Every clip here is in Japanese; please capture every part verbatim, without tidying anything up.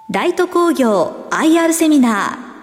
ライト工業 アイアール セミナー。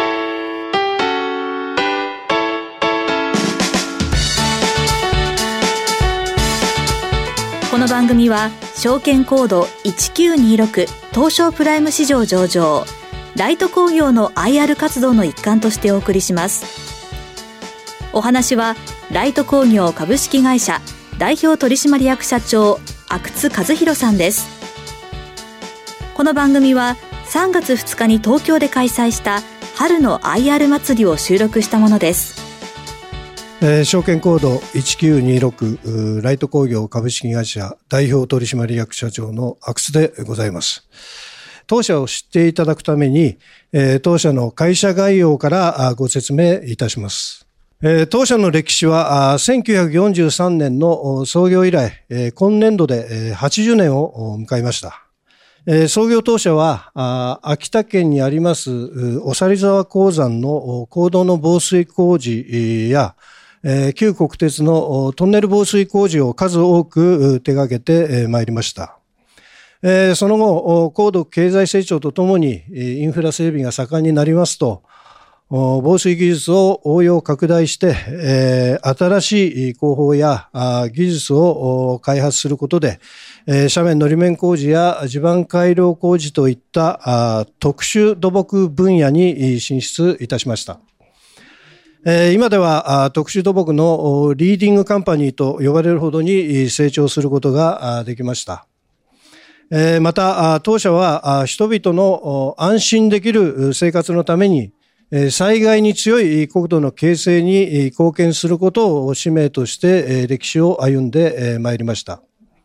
この番組は証券コードいちきゅうにろく東証プライム市場上場ライト工業の アイアール 活動の一環としてお送りします。お話はライト工業株式会社代表取締役社長阿久津和弘さんです。この番組はさんがつふつかに東京で開催した春の アイアール 祭りを収録したものです。 えー、証券コードいちきゅうにろくライト工業株式会社代表取締役社長の阿久津でございます。当社を知っていただくために、えー、当社の会社概要からご説明いたします。えー、当社の歴史はせんきゅうひゃくよんじゅうさんねんの創業以来、えー、今年度ではちじゅうねんを迎えました。えー、創業当社は秋田県にありますおさり沢鉱山の坑道の防水工事やえー、旧国鉄のトンネル防水工事を数多く手掛けてまいりました。えー、その後、高度経済成長とともにインフラ整備が盛んになりますと、防水技術を応用拡大して、えー、新しい工法や技術を開発することで、えー、斜面の利面工事や地盤改良工事といった特殊土木分野に進出いたしました。今では特殊土木のリーディングカンパニーと呼ばれるほどに成長することができました。また当社は人々の安心できる生活のために災害に強い国土の形成に貢献することを使命として歴史を歩んでまいりました。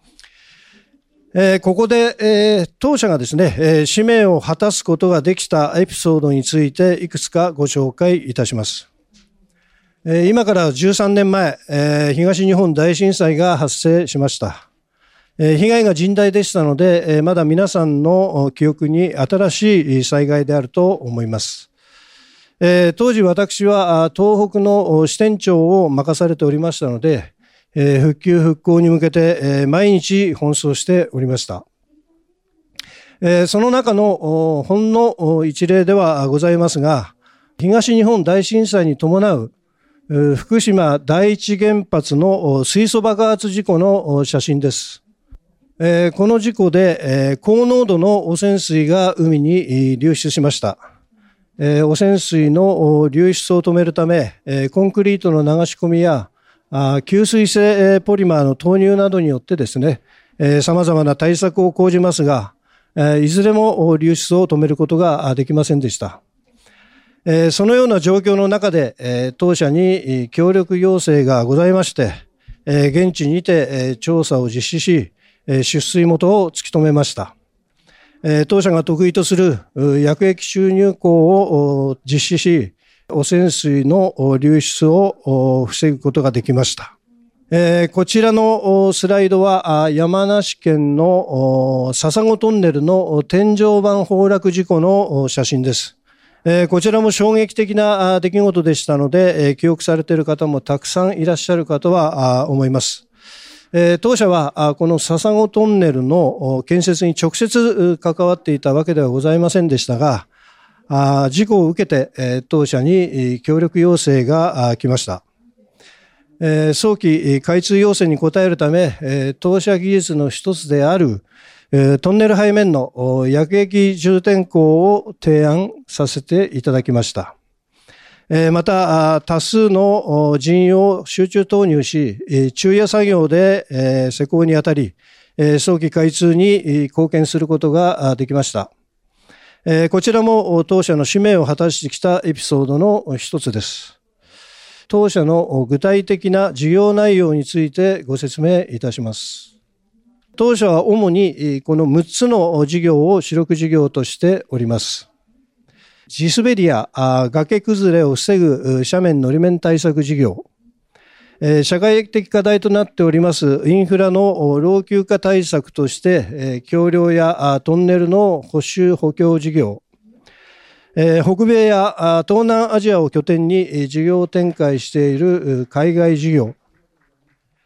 ここで当社がですね、使命を果たすことができたエピソードについていくつかご紹介いたします。今からじゅうさんねんまえ、東日本大震災が発生しました。被害が甚大でしたので、まだ皆さんの記憶に新しい災害であると思います。当時私は東北の支店長を任されておりましたので、復旧復興に向けて毎日奔走しておりました。その中のほんの一例ではございますが、東日本大震災に伴う福島第一原発の水素爆発事故の写真です。この事故で高濃度の汚染水が海に流出しました。汚染水の流出を止めるため、コンクリートの流し込みや吸水性ポリマーの投入などによってですね、様々な対策を講じますが、いずれも流出を止めることができませんでした。そのような状況の中で当社に協力要請がございまして、現地にて調査を実施し、出水元を突き止めました。当社が得意とする薬液注入口を実施し、汚染水の流出を防ぐことができました。こちらのスライドは山梨県の笹子トンネルの天井板崩落事故の写真です。こちらも衝撃的な出来事でしたので、記憶されている方もたくさんいらっしゃるかとは思います。当社はこの笹子トンネルの建設に直接関わっていたわけではございませんでしたが、事故を受けて当社に協力要請が来ました。早期開通要請に応えるため、当社技術の一つであるトンネル背面の薬液充填口を提案させていただきました。また、多数の人員を集中投入し、昼夜作業で施工にあたり、早期開通に貢献することができました。こちらも当社の使命を果たしてきたエピソードの一つです。当社の具体的な事業内容についてご説明いたします。当社は主にこのむっつの事業を主力事業としております。地滑りや崖崩れを防ぐ斜面の利面対策事業、社会的課題となっておりますインフラの老朽化対策として橋梁やトンネルの補修補強事業、北米や東南アジアを拠点に事業展開している海外事業、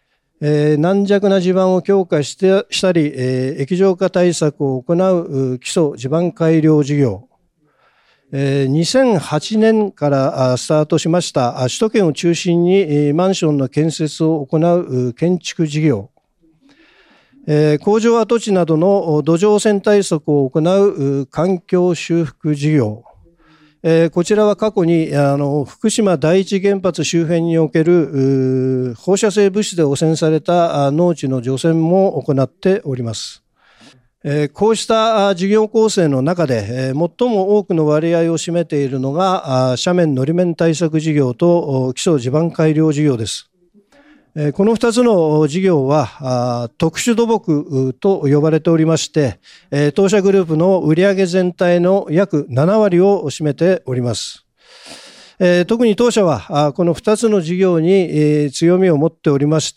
えー、軟弱な地盤を強化してしたり、えー、液状化対策を行う基礎地盤改良事業、えー、にせんはちねんからスタートしました首都圏を中心にマンションの建設を行う建築事業、えー、工場跡地などの土壌汚染対策を行う環境修復事業、えー、こちらは過去にあの福島第一原発周辺における放射性物質で汚染された農地の除染も行っております。えー、こうした事業構成の中で、えー、最も多くの割合を占めているのが斜面のり面対策事業と基礎地盤改良事業です。このふたつの事業は特殊土木と呼ばれておりまして、当社グループの売上全体の約ななわりを占めております。特に当社はこのふたつの事業に強みを持っておりまして、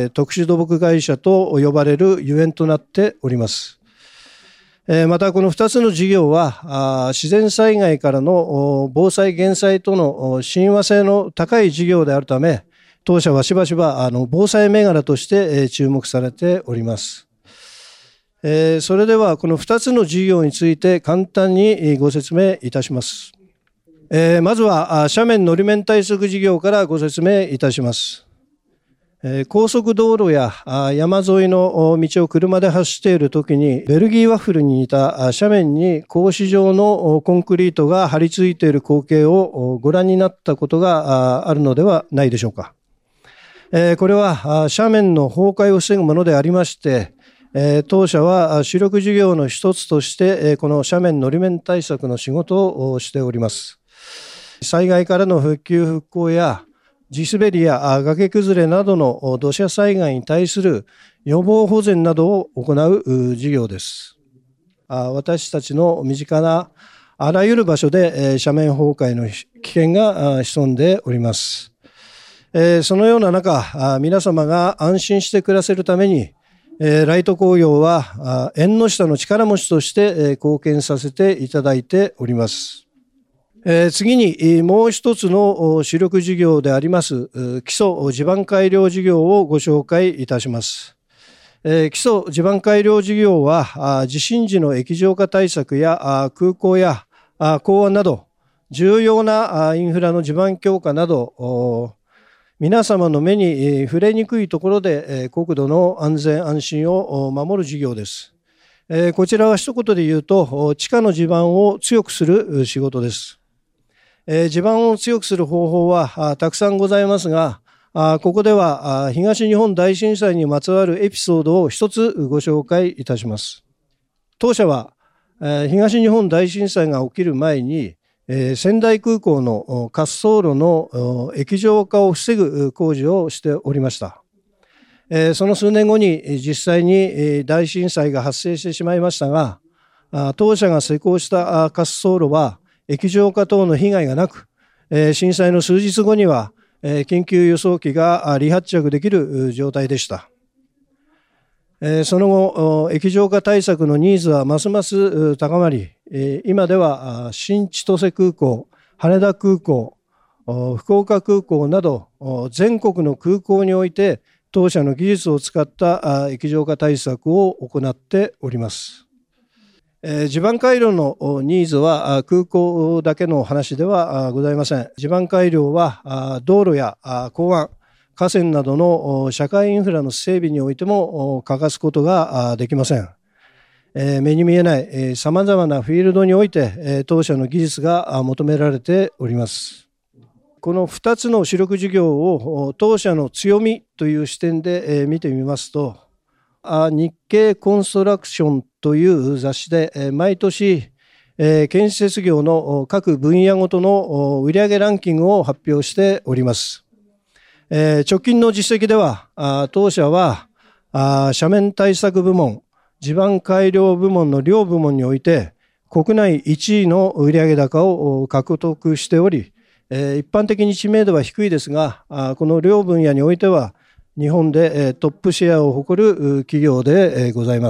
特殊土木会社と呼ばれるゆえんとなっております。またこのふたつの事業は自然災害からの防災減災との親和性の高い事業であるため、当社はしばしばあの防災銘柄として注目されております。えー、それではこのふたつの事業について簡単にご説明いたします。えー、まずは斜面のり面対策事業からご説明いたします。えー、高速道路や山沿いの道を車で走っているときにベルギーワッフルに似た斜面に格子状のコンクリートが張り付いている光景をご覧になったことがあるのではないでしょうか。これは斜面の崩壊を防ぐものでありまして、当社は主力事業の一つとしてこの斜面のり面対策の仕事をしております。災害からの復旧復興や地滑りや崖崩れなどの土砂災害に対する予防保全などを行う事業です。私たちの身近なあらゆる場所で斜面崩壊の危険が潜んでおります。そのような中、皆様が安心して暮らせるために、ライト工業は縁の下の力持ちとして貢献させていただいております。次にもう一つの主力事業であります基礎地盤改良事業をご紹介いたします。基礎地盤改良事業は地震時の液状化対策や空港や港湾など重要なインフラの地盤強化など皆様の目に触れにくいところで国土の安全安心を守る事業です。こちらは一言で言うと地下の地盤を強くする仕事です。地盤を強くする方法はたくさんございますが、ここでは東日本大震災にまつわるエピソードを一つご紹介いたします。当社は東日本大震災が起きる前に仙台空港の滑走路の液状化を防ぐ工事をしておりました。その数年後に実際に大震災が発生してしまいましたが、当社が施工した滑走路は液状化等の被害がなく、震災の数日後には緊急輸送機が離発着できる状態でした。その後、液状化対策のニーズはますます高まり、今では新千歳空港、羽田空港、福岡空港など全国の空港において当社の技術を使った液状化対策を行っております。地盤改良のニーズは空港だけの話ではございません。地盤改良は道路や港湾、河川などの社会インフラの整備においても欠かすことができません。目に見えないさまざまなフィールドにおいて当社の技術が求められております。このふたつの主力事業を当社の強みという視点で見てみますと、日経コンストラクションという雑誌で毎年建設業の各分野ごとの売上ランキングを発表しております。直近の実績では当社は斜面対策部門、地盤改良部門の両部門において国内いちいの売上高を獲得しており、一般的に知名度は低いですが、この両分野においては日本でトップシェアを誇る企業でございます。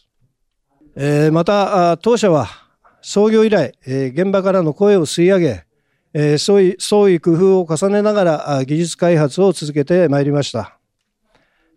また当社は創業以来現場からの声を吸い上げ、創意工夫を重ねながら技術開発を続けてまいりました。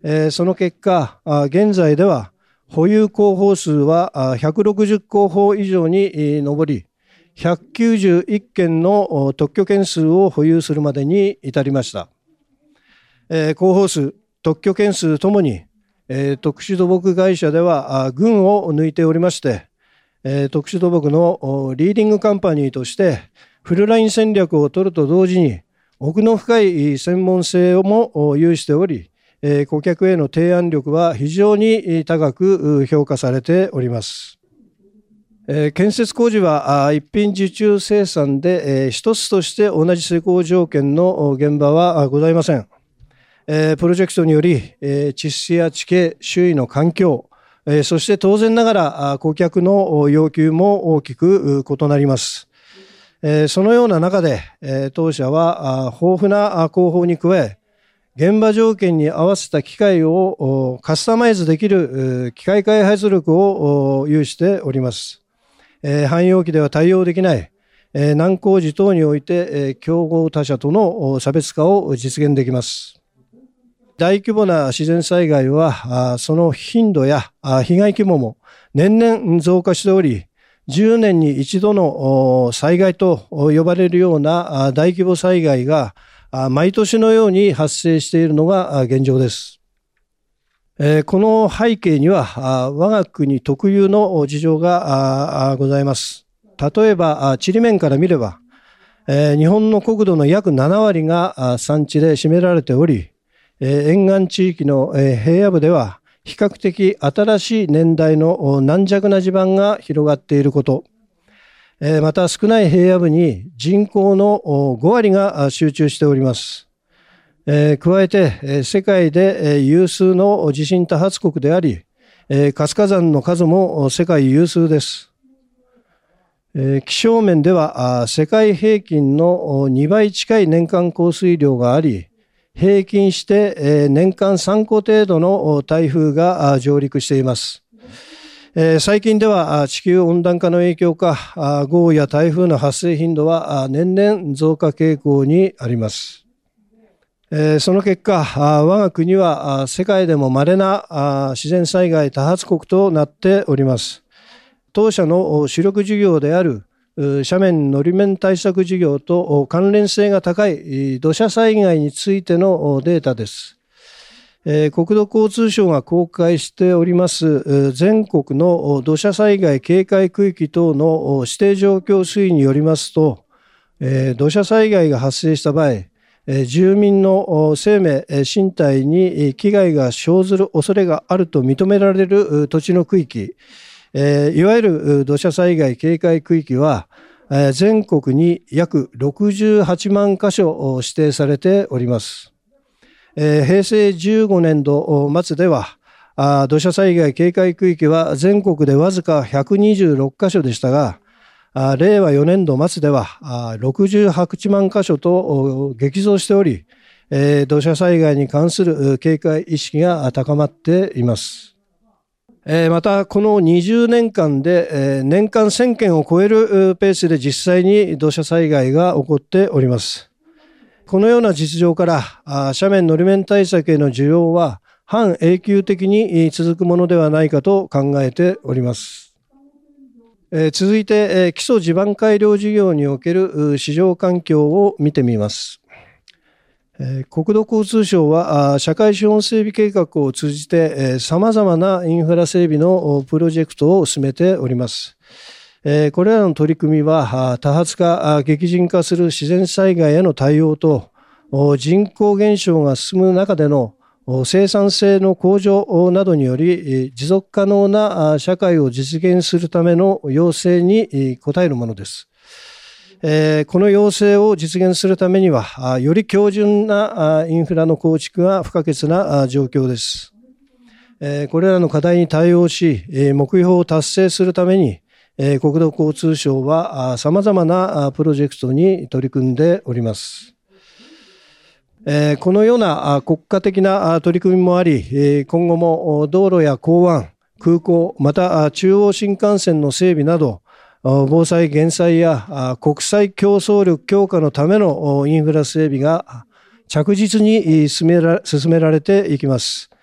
その結果、現在では保有工法数はひゃくろくじゅっ工法以上に上り、ひゃくきゅうじゅういっけんの特許件数を保有するまでに至りました。工法数、特許件数ともに、特殊土木会社では群を抜いておりまして、特殊土木のリーディングカンパニーとしてフルライン戦略を取ると同時に、奥の深い専門性をも有しており、顧客への提案力は非常に高く評価されております。建設工事は一品受注生産で一つとして同じ施工条件の現場はございません。プロジェクトにより地質や地形、周囲の環境、そして当然ながら顧客の要求も大きく異なります。そのような中で当社は豊富な工法に加え、現場条件に合わせた機械をカスタマイズできる機械開発力を有しております。汎用機では対応できない難工事等において競合他社との差別化を実現できます。大規模な自然災害はその頻度や被害規模も年々増加しており、じゅうねんに一度の災害と呼ばれるような大規模災害が毎年のように発生しているのが現状です。この背景には我が国特有の事情がございます。例えば地理面から見れば、日本の国土の約ななわりが山地で占められており、沿岸地域の平野部では比較的新しい年代の軟弱な地盤が広がっていること、また少ない平野部に人口のごわりが集中しております。加えて世界で有数の地震多発国であり、活火山の数も世界有数です。気象面では世界平均のにばい近い年間降水量があり、平均して年間さんこ程度の台風が上陸しています。最近では地球温暖化の影響か、豪雨や台風の発生頻度は年々増加傾向にあります。その結果、我が国は世界でも稀な自然災害多発国となっております。当社の主力事業である斜面のり面対策事業と関連性が高い土砂災害についてのデータです。国土交通省が公開しております全国の土砂災害警戒区域等の指定状況推移によりますと、土砂災害が発生した場合、住民の生命、身体に危害が生ずる恐れがあると認められる土地の区域、いわゆる土砂災害警戒区域は全国に約ろくじゅうはちまんかしょ指定されております。平成じゅうごねんど末では土砂災害警戒区域は全国でわずかひゃくにじゅうろっかしょでしたが、れいわよねんど末ではろくじゅうはちまんかしょと激増しており、土砂災害に関する警戒意識が高まっています。またこのにじゅうねんかんで年間せんけんを超えるペースで実際に土砂災害が起こっております。このような実情から斜面のり面対策への需要は半永久的に続くものではないかと考えております。続いて基礎地盤改良事業における市場環境を見てみます。国土交通省は社会資本整備計画を通じてさまざまなインフラ整備のプロジェクトを進めております。これらの取り組みは多発化、激甚化する自然災害への対応と人口減少が進む中での生産性の向上などにより持続可能な社会を実現するための要請に応えるものです。この要請を実現するためには、より強靭なインフラの構築が不可欠な状況です。これらの課題に対応し、目標を達成するために、国土交通省は様々なプロジェクトに取り組んでおります。このような国家的な取り組みもあり、今後も道路や港湾、空港、また中央新幹線の整備など、防災減災や国際競争力強化のためのインフラ整備が着実に進められていきます。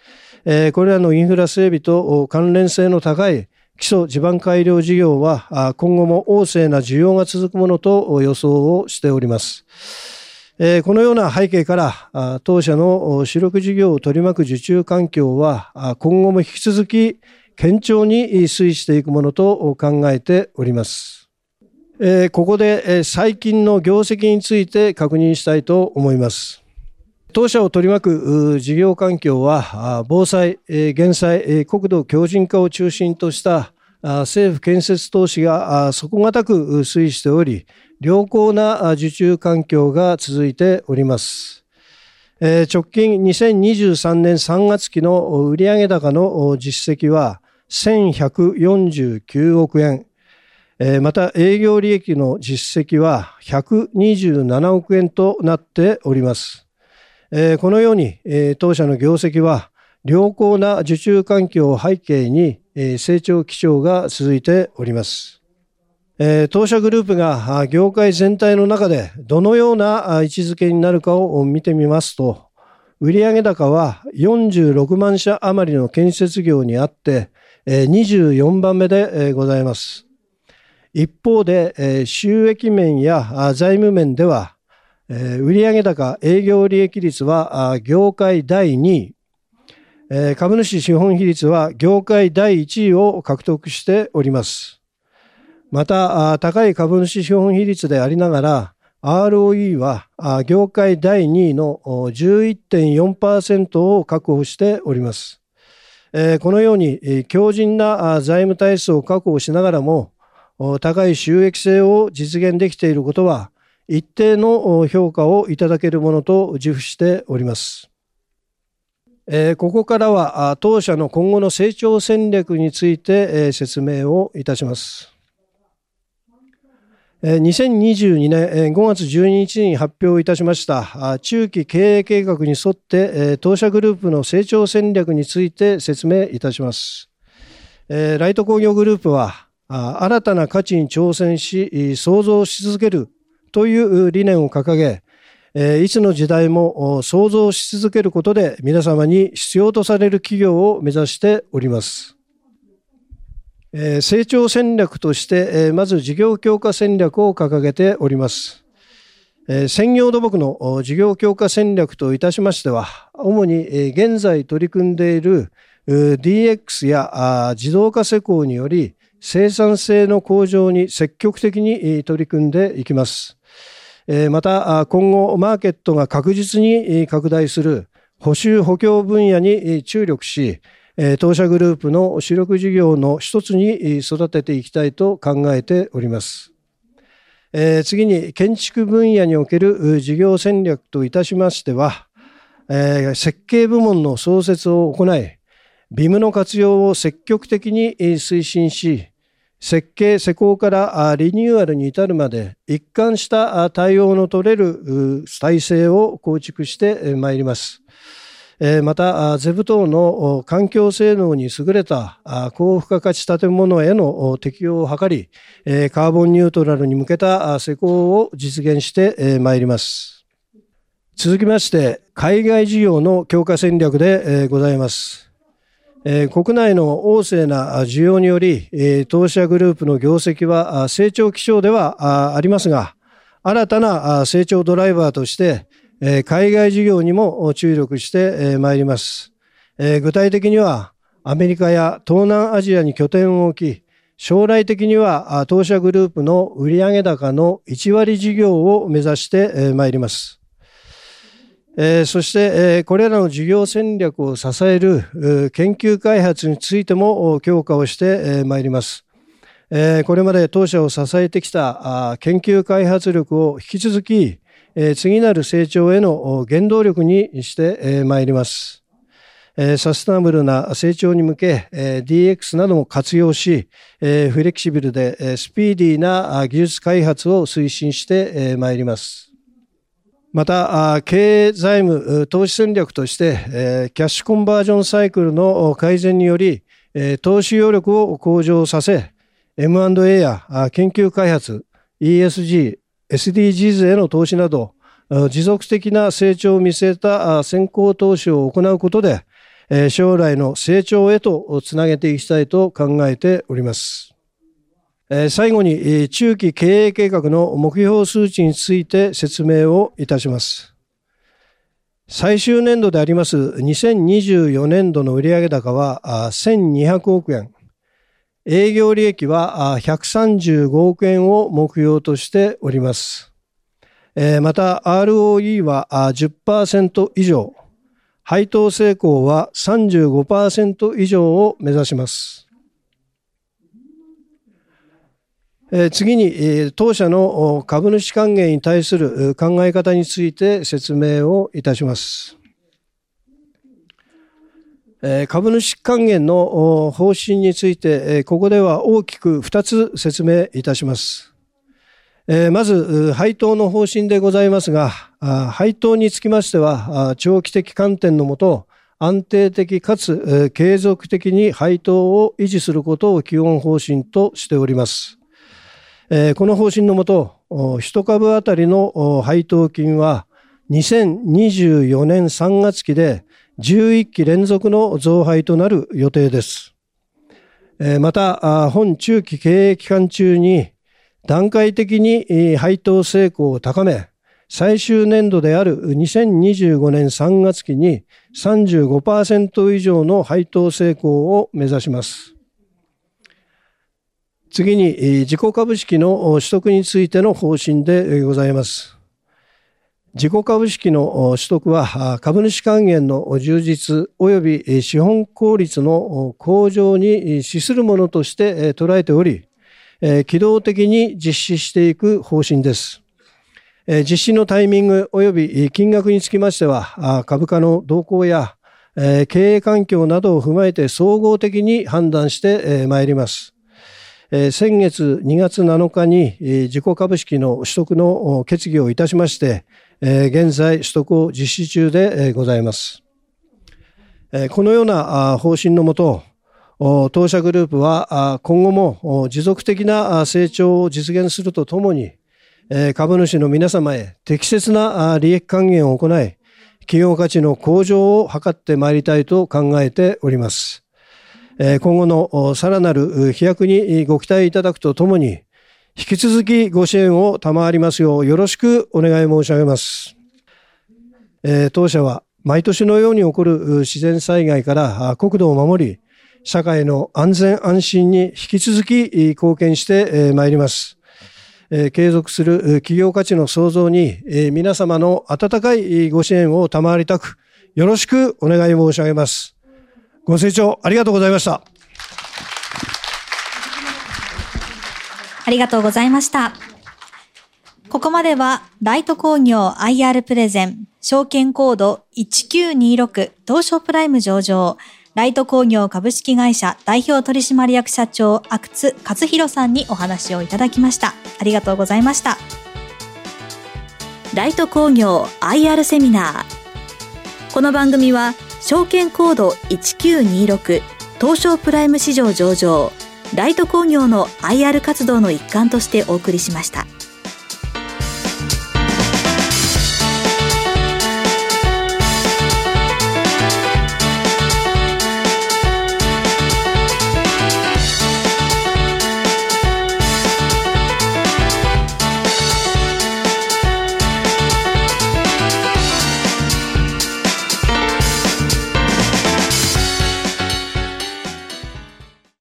これらのインフラ整備と関連性の高い基礎地盤改良事業は今後も旺盛な需要が続くものと予想をしております。このような背景から当社の主力事業を取り巻く受注環境は今後も引き続き堅調に推移していくものと考えております。ここで最近の業績について確認したいと思います。当社を取り巻く事業環境は、防災、減災、国土強靭化を中心とした政府建設投資が底堅く推移しており、良好な受注環境が続いております。直近にせんにじゅうさんねんさんがつきの売上高の実績はせんひゃくよんじゅうきゅうおくえん、また営業利益の実績はひゃくにじゅうななおくえんとなっております。このように当社の業績は良好な受注環境を背景に成長基調が続いております。当社グループが業界全体の中でどのような位置づけになるかを見てみますと、売上高はよんじゅうろくまんしゃ余りの建設業にあってにじゅうよんばんめでございます。一方で収益面や財務面では売上高営業利益率は業界だいにい、株主資本比率は業界だいいちいを獲得しております。また、高い株主資本比率でありながら、アールオーイー は業界だいにいの じゅういってんよんパーセント を確保しております。このように強靭な財務体質を確保しながらも、高い収益性を実現できていることは、一定の評価をいただけるものと自負しております。ここからは当社の今後の成長戦略について説明をいたします。にせんにじゅうにねんごがつじゅうににちに発表いたしました中期経営計画に沿って当社グループの成長戦略について説明いたします。ライト工業グループは新たな価値に挑戦し創造し続けるという理念を掲げ、いつの時代も創造し続けることで皆様に必要とされる企業を目指しております。成長戦略としてまず事業強化戦略を掲げております。専業土木の事業強化戦略といたしましては、主に現在取り組んでいる ディーエックス や自動化施工により生産性の向上に積極的に取り組んでいきます。また今後マーケットが確実に拡大する補修補強分野に注力し、当社グループの主力事業の一つに育てていきたいと考えております。次に建築分野における事業戦略といたしましては、設計部門の創設を行い、ビーム の活用を積極的に推進し、設計施工からリニューアルに至るまで一貫した対応の取れる体制を構築してまいります。また、ゼブ等の環境性能に優れた高付加価値建物への適用を図り、カーボンニュートラルに向けた施工を実現してまいります。続きまして、海外事業の強化戦略でございます。国内の旺盛な需要により、当社グループの業績は成長基調ではありますが、新たな成長ドライバーとして、海外事業にも注力してまいります。具体的には、アメリカや東南アジアに拠点を置き、将来的には当社グループの売上高のいちわり事業を目指してまいります。そして、これらの事業戦略を支える研究開発についても強化をしてまいります。これまで当社を支えてきた研究開発力を引き続き、次なる成長への原動力にしてまいります。サステナブルな成長に向け、ディーエックス なども活用し、フレキシブルでスピーディーな技術開発を推進してまいります。また、経営財務投資戦略として、キャッシュコンバージョンサイクルの改善により、投資余力を向上させ、エムアンドエー や研究開発、イーエスジー、エスディージーズ への投資など、持続的な成長を見据えた先行投資を行うことで、 将来の成長へとつなげていきたいと考えております。最後に中期経営計画の目標数値について説明をいたします。最終年度でありますにせんにじゅうよねんどの売上高はせんにひゃくおくえん、営業利益はひゃくさんじゅうごおくえんを目標としております。また アールオーイー は じゅっパーセント 以上、配当成功は さんじゅうごパーセント 以上を目指します。次に当社の株主還元に対する考え方について説明をいたします。株主還元の方針についてここでは大きくふたつ説明いたします。まず配当の方針でございますが、配当につきましては長期的観点のもと安定的かつ継続的に配当を維持することを基本方針としております。この方針のもと、いち株あたりの配当金はにせんにじゅうよねんさんがつ期でじゅういっき連続の増配となる予定です。また、本中期経営期間中に段階的に配当成功を高め、最終年度であるにせんにじゅうごねんさんがつ期に さんじゅうごパーセント 以上の配当成功を目指します。次に、自己株式の取得についての方針でございます。自己株式の取得は、株主還元の充実及び資本効率の向上に資するものとして捉えており、機動的に実施していく方針です。実施のタイミング及び金額につきましては、株価の動向や経営環境などを踏まえて総合的に判断してまいります。先月にがつなのかに自己株式の取得の決議をいたしまして、現在取得を実施中でございます。このような方針のもと、当社グループは今後も持続的な成長を実現するとともに、株主の皆様へ適切な利益還元を行い、企業価値の向上を図ってまいりたいと考えております。今後のさらなる飛躍にご期待いただくとともに、引き続きご支援を賜りますようよろしくお願い申し上げます。当社は毎年のように起こる自然災害から国土を守り、社会の安全安心に引き続き貢献してまいります。継続する企業価値の創造に皆様の温かいご支援を賜りたく、よろしくお願い申し上げます。ご清聴ありがとうございました。 ありがとうございました。ここまではライト工業 アイアール プレゼン証券コードいちきゅうにろく東証プライム上場ライト工業株式会社代表取締役社長阿久津勝弘さんにお話をいただきました。ありがとうございました。ライト工業 アイアール セミナー。この番組は証券コードいちきゅうにろく東証プライム市場上場ライト工業の アイアール 活動の一環としてお送りしました。